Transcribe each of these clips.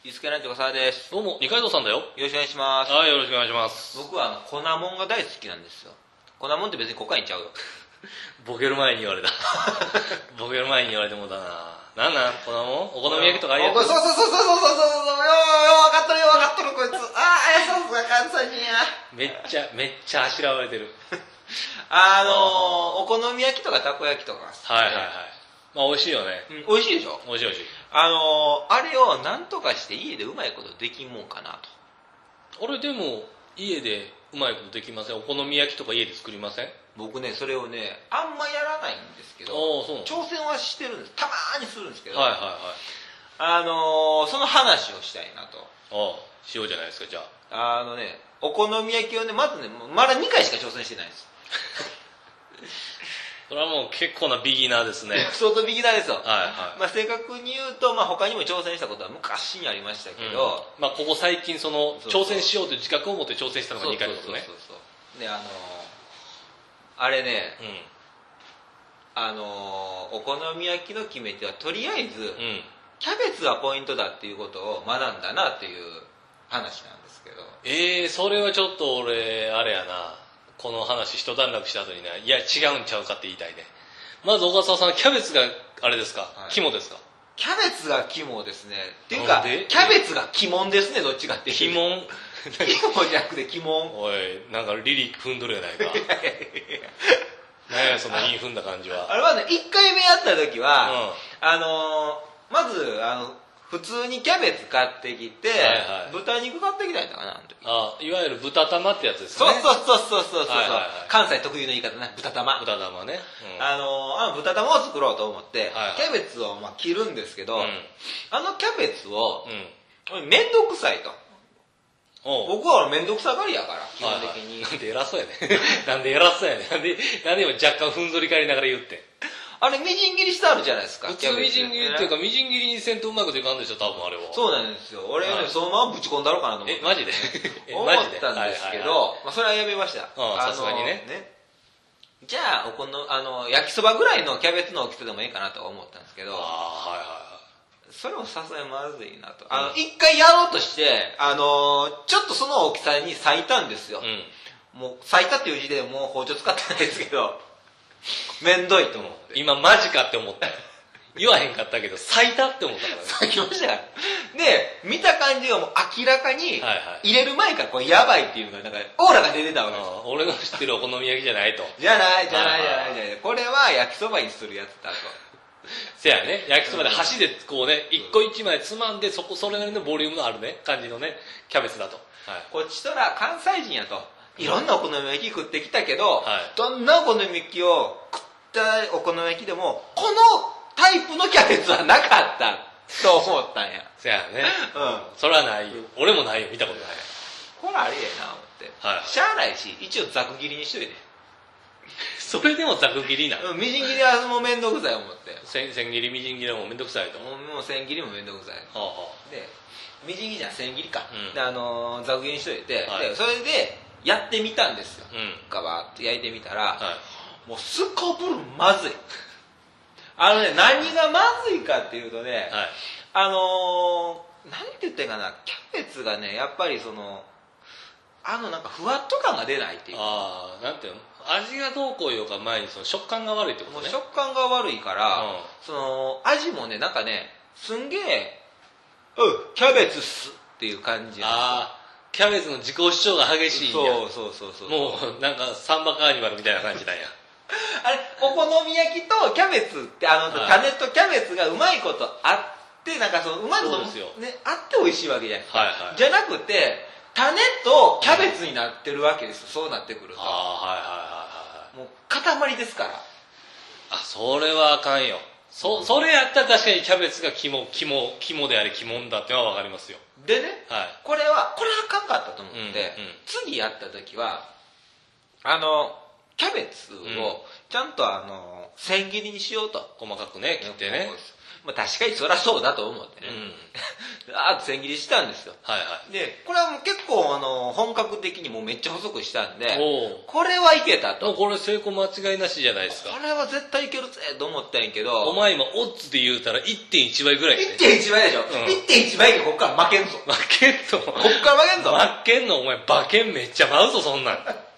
ゆうすけラジオさわです。 どうも、二階堂さんだよ。 よろしくお願いします。 はい、よろしくお願いします。 僕は粉もんが大好きなんですよ。粉もんって別にコカインちゃうよ。 ボケる前に言われた。ボケる前に言われてもだな。なん粉もんお好み焼きとかああいうやつ。 そう、よう分かっとるこいつ。さすが関西人や。 めっちゃあしらわれてる。 お好み焼きとかたこ焼きとか。 はい。まあ美味しいよね。 美味しいでしょ。 美味しい。 あれをなんとかして家でうまいことできんもんかなと。 俺でも家でうまいことできません。お好み焼きとか家で作りません？ 僕ね、それをね、あんまやらないんですけど、挑戦はしてるんです。たまーにするんですけど、その話をしたいなと。 しようじゃないですか、じゃあ。お好み焼きをね、まずね、まだ2回しか挑戦してないんです。 それはもう結構なビギナーですね。 相当ビギナーですよ。 まあ正確に言うと、他にも挑戦したことは昔にありましたけど、 ここ最近挑戦しようという自覚を持って挑戦したのが2回ですね。 で、あれね、お好み焼きの決め手はとりあえず、キャベツがポイントだっていうことを学んだなっていう話なんですけど。 それはちょっと俺あれやな、この話一段落した後にね、いや違うんちゃうかって言いたいね。まず小笠原さん、キャベツがあれですか、肝ですか？ キャベツが肝ですね。っていうかキャベツが鬼門ですね、どっちかっていう。 鬼門肝じゃなくて鬼門。 おい、なんかリリック踏んどるやないか。何やその韻踏んだ感じは。 あれはね、1回目やった時は、まず普通にキャベツ買ってきて、豚肉買ってきたんやったかな、 いわゆる豚玉ってやつですね。 そう、関西特有の言い方ね、豚玉ね、豚玉を作ろうと思って、キャベツを切るんですけど、キャベツをめんどくさいと。僕はめんどくさがりやから、基本的に。 なんで偉そうやねなんで今若干ふんぞり返りながら言って。 あれ、みじん切りしてあるじゃないですか。 普通みじん切りっていうか、みじん切りにせんとうまくでかんでしょ、多分あれは。 そうなんですよ。俺ね、そのままぶち込んだろうかなと思って。 マジで思ったんですけど、それはやめました。 さすがにね。 じゃあ、焼きそばぐらいのキャベツの大きさでもいいかなと思ったんですけど、それもさすがにまずいなと。一回やろうとして、ちょっとその大きさに裂いたんですよ。もう、裂いたっていう字でもう包丁使ってないですけど、めんどいと思って。 今マジかって思ったよ。言わへんかったけど、裂いたって思ったからね。 裂きましたから。で、見た感じはもう明らかに、入れる前からこれやばいっていうのが、なんか、オーラが出てたわけです。 俺の知ってるお好み焼きじゃないと。 じゃない。これは焼きそばにするやつだと。 せやね、焼きそばで箸でこうね、一個一枚つまんで、それなりのボリュームのあるね、感じのね、キャベツだと。 こっちとら関西人やと。いろんなお好み焼き食ってきたけど、どんなお好み焼きを食ったお好み焼きでも、このタイプのキャベツはなかったと思ったんや。 せやね。それはないよ。俺もないよ、見たことない。 これありえな思って。しゃあないし、一応ざく切りにしといて。 それでもざく切りな。 みじん切りはもうめんどくさい思って。 千切り、みじん切りはもうめんどくさいと。 もう千切りもめんどくさい。で、みじん切りじゃん、千切りか。で、ざく切りにしといて、で、それでやってみたんですよ。ガバーって焼いてみたら、もうすこぶるまずい。何がまずいかっていうとね、なんて言ったらいいかな、キャベツがね、やっぱりなんかふわっと感が出ないっていう。 なんていうの、味がどうこういうか前に食感が悪いってことね。 食感が悪いから、味もね、なんかね、すんげえ、キャベツっすっていう感じなんですよ。 キャベツの自己主張が激しいんや。 そう。 もうなんかサンバカーニバルみたいな感じなんや。 あれ、お好み焼きとキャベツって、種とキャベツがうまいことあって、なんかうまいことね、あって美味しいわけじゃないですか。じゃなくて、種とキャベツになってるわけですよ、そうなってくると。もう塊ですから。 それはあかんよ。それやったら確かにキャベツが肝であり肝んだってのはわかりますよ。 でね、これはあかんかったと思って、次やった時は、キャベツをちゃんと千切りにしようと。 細かくね、切ってね。 まあ確かにそりゃそうだと思ってね、千切りしたんですよ。 はいはい。 でこれはもう結構本格的にもうめっちゃ細くしたんで、これはいけたと。 これ成功間違いなしじゃないですか。 これは絶対いけるぜと思ったんやけど、 お前今オッズで言うたら 1.1 倍ぐらいね。 1.1 倍でしょ、1.1 倍でこっから負けんぞ。 負けんぞ。 こっから負けんぞ。 負けんのお前馬券めっちゃ舞うぞそんなん。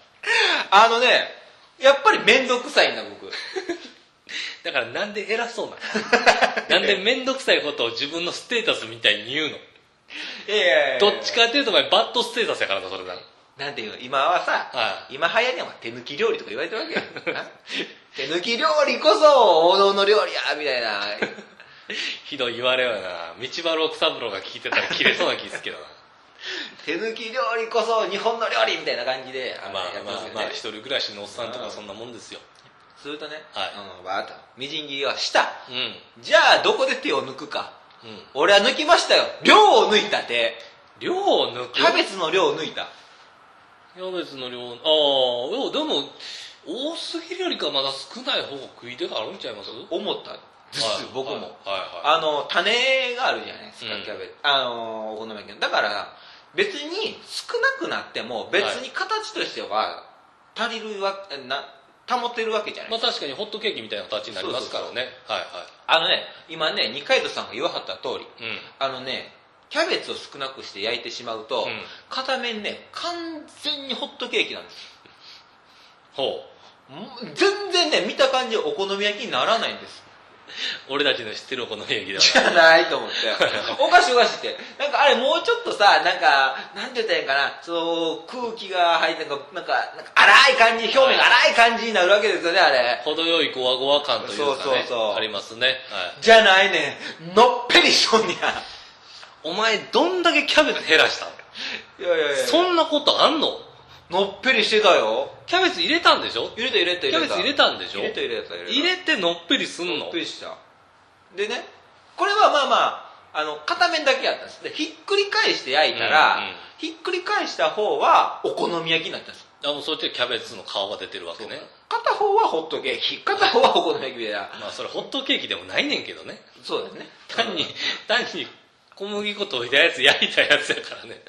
やっぱり面倒くさいんだ僕。 だからなんで偉そうなのなんで面倒くさいことを自分のステータスみたいに言うの。どっちかっていうとお前バッドステータスやからなそれだ。 なんていうの今はさ、今流行りは手抜き料理とか言われてるわけや手抜き料理こそ王道の料理やみたいなひどい言われよな。道場六三郎が聞いてたら切れそうな気すけどな。 手抜き料理こそ日本の料理みたいな感じで一人暮らしのおっさんとかそんなもんですよ。 するとね、 はい、 バーッとみじん切りはした、じゃあどこで手を抜くか、俺は抜きましたよ。量を抜いた手。 量を抜く。 キャベツの量を抜いた。 キャベツの量、でも多すぎるよりかまだ少ない方が食い手があるんちゃいます？ 思ったですよ、僕も。種があるじゃないですか、キャベツ。お好み焼きの。だから別に少なくなっても別に形としては足りるわけ保てるわけじゃないですか。 確かにホットケーキみたいな形になりますからね。 今ね二階堂さんが言わはった通り、キャベツを少なくして焼いてしまうと、片面ね完全にホットケーキなんですよ。全然ね見た感じお好み焼きにならないんです。 俺たちの知ってるお好み焼きだじゃないと思っておかしいってなんかあれもうちょっとさなんて言ったらいいんかな、空気が入ってなんか荒い感じ、表面が荒い感じになるわけですよね。あれ程よいゴワゴワ感というかね、ありますね、 じゃないねん、のっぺりしとんねや。 お前どんだけキャベツ減らしたの？いやそんなことあんの？ のっぺりしてたよ。 キャベツ入れたんでしょ？ 入れたキャベツ入れたんでしょ？ 入れた入れてのっぺりすんの？ のっぺりした。でねこれは片面だけやったんです。でひっくり返して焼いたら、ひっくり返した方はお好み焼きになったんです。 もうそうやってキャベツの皮が出てるわけね。 片方はホットケーキ、片方はお好み焼きでそれホットケーキでもないねんけどね。 そうですね。 単に小麦粉溶いたやつ焼いたやつやからね。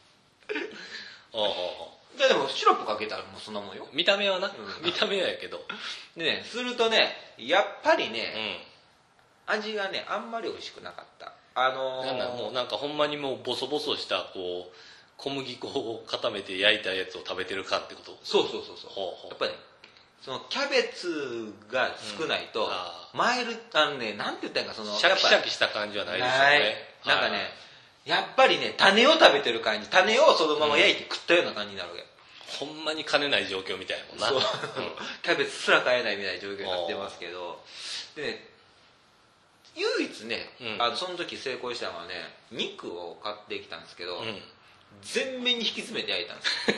でもシロップかけたらもうそんなもんよ。 見た目はな、見た目やけど。 でねするとねやっぱりね、味がねあんまり美味しくなかった。 もうなんかほんまにもうボソボソした小麦粉を固めて焼いたやつを食べてるかってこと？ そうやっぱねそのキャベツが少ないと、マイルなんて言ったんかシャキシャキした感じはないですよね。 なんかねやっぱりね種を食べてる感じ、種をそのまま焼いて食ったような感じになるわけ。 ほんまに兼ねない状況みたいもんな。 キャベツすら買えないみたいな状況になってますけど、でね唯一ね、その時成功したのはね肉を買ってきたんですけど、全面に引き詰めて焼いたんです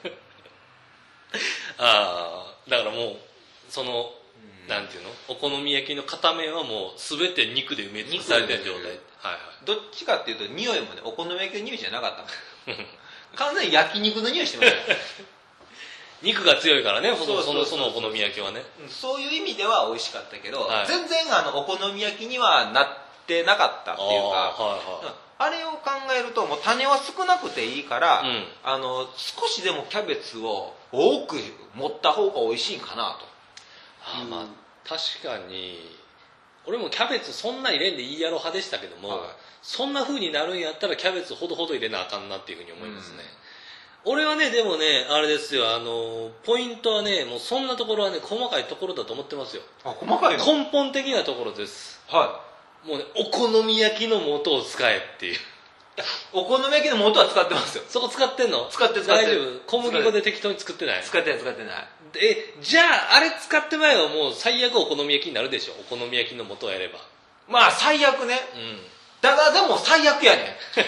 だからもうなんていうの、お好み焼きの片面はもう全て肉で埋め尽くされてる状態。 どっちかっていうと匂いもねお好み焼きの匂いじゃなかったもん完全に焼肉の匂いしてました肉が強いからね、そのお好み焼きはね。 そういう意味では美味しかったけど、全然お好み焼きにはなってなかったっていうか、あれを考えるともう種は少なくていいから、少しでもキャベツを多く持った方が美味しいかなと。 確かに俺もキャベツそんな入れんでいいやろ派でしたけども、そんな風になるんやったらキャベツほどほど入れなあかんなっていう風に思いますね。俺はねでもねあれですよ、ポイントはねもうそんなところはね細かいところだと思ってますよ。 細かいの？ 根本的なところです。もうねお好み焼きの素を使えっていう。 お好み焼きの素は使ってますよ。 そこ使ってんの？ 使ってる。 大丈夫？小麦粉で適当に作ってない？ 使ってない。 じゃああれ使ってまえばもう最悪お好み焼きになるでしょ。お好み焼きの素をやれば最悪ね。だがでも最悪やねん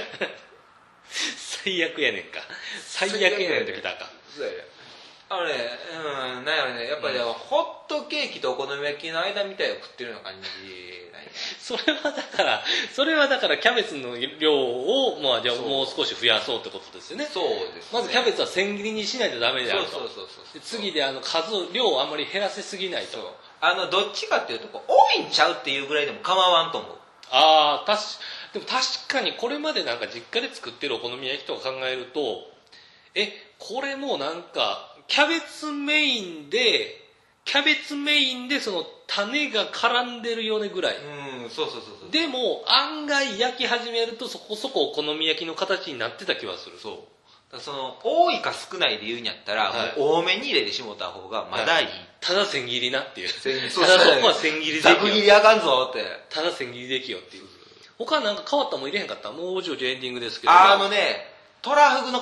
最悪やねんか。最悪やねんときたか。 なんやろね、やっぱり、ホットケーキとお好み焼きの間みたいを食ってるような感じなんや。 それはだからキャベツの量をじゃあもう少し増やそうってことですよね。 そうです、 まずキャベツは千切りにしないとダメであると。 そう。 次で量をあんまり減らせすぎないと。 どっちかっていうと多いんちゃうっていうぐらいでも構わんと思う。 でも確かにこれまでなんか実家で作ってるお好み焼きとか考えると、これもなんかキャベツメインでその種が絡んでるよねぐらい。 そうでも案外焼き始めるとそこそこお好み焼きの形になってた気はする。 そう。その多いか少ないで言うんやったら、もう多めに入れてしもた方がまだいい。 ただ千切りなっていう。 そうただここは千切りできよ。 ざく切りあかんぞって。 ただ千切りできよっていう。他なんか変わったもん入れへんかった？もうおじおじエンディングですけど。 トラフグの皮。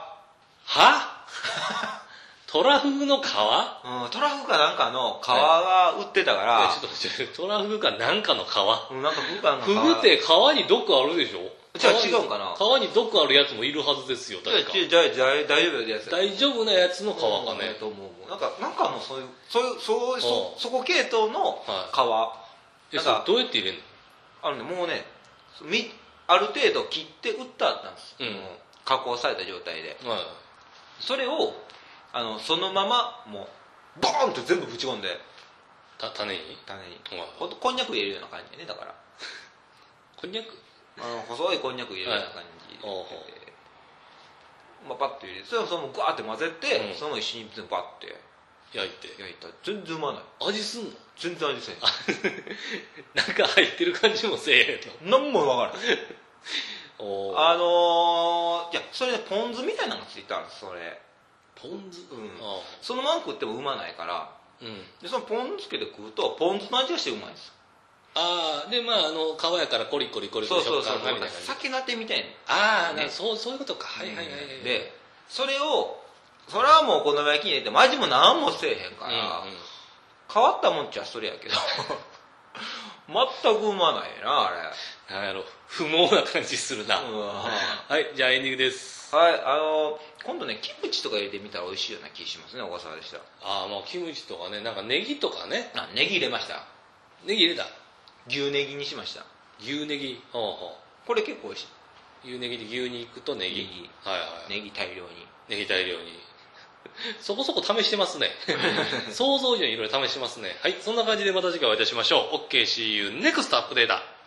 トラフグの皮？ トラフグかなんかの皮が売ってたから。 ちょっとトラフグかなんかの皮？ なんかフグかの皮。 フグって皮に毒あるでしょ？ じゃあ違うんかな。 皮に毒あるやつもいるはずですよ、確か。 大丈夫なやつ。 大丈夫なやつの皮かね。 と思う。なんかもうそこ系統の皮。 どうやって入れんの？ もうね、ある程度切って売ってあったんです。加工された状態で。それを、そのまま、もう、ボーンと全部ぶち込んで。 種に。 ほんと、こんにゃく入れるような感じでね、だから。 こんにゃく？ 細いこんにゃく入れるような感じで。パッと入れて、それをそのままグワーって混ぜて、そのまま一緒にバッて焼いたら全然うまない。 味すんの？ 全然味せえへん。 なんか入ってる感じもせえへんの。なんもわからん。いや、それでポン酢みたいなのがついたんです、それ。 ポン酢？ そのまま食ってもうまないから、でそのポン酢つけて食うと、ポン酢の味がしてうまいんですよ。 で、皮やからコリコリ食感がみたいな感じ。 酒がてみたいな。 そういうことか。 で、それはもうお好み焼きに入れても味も何もせえへんから、変わったもんっちゃそれやけど、全くうまないな、あれ。 なんやろ、不毛な感じするな。はい、じゃあエンディングです。 はい、今度ね、キムチとか入れてみたら美味しいような気しますね、小笠原でした。 キムチとかね、なんかネギとかね。 ネギ入れました。 ネギ入れた？ 牛ネギにしました。 牛ネギ。 これ結構美味しい。 牛ネギで牛肉とネギ。 ネギ大量に。 そこそこ試してますね。想像以上にいろいろ試してますね。はい、そんな感じでまた次回お会いいたしましょう。OK, see you next update.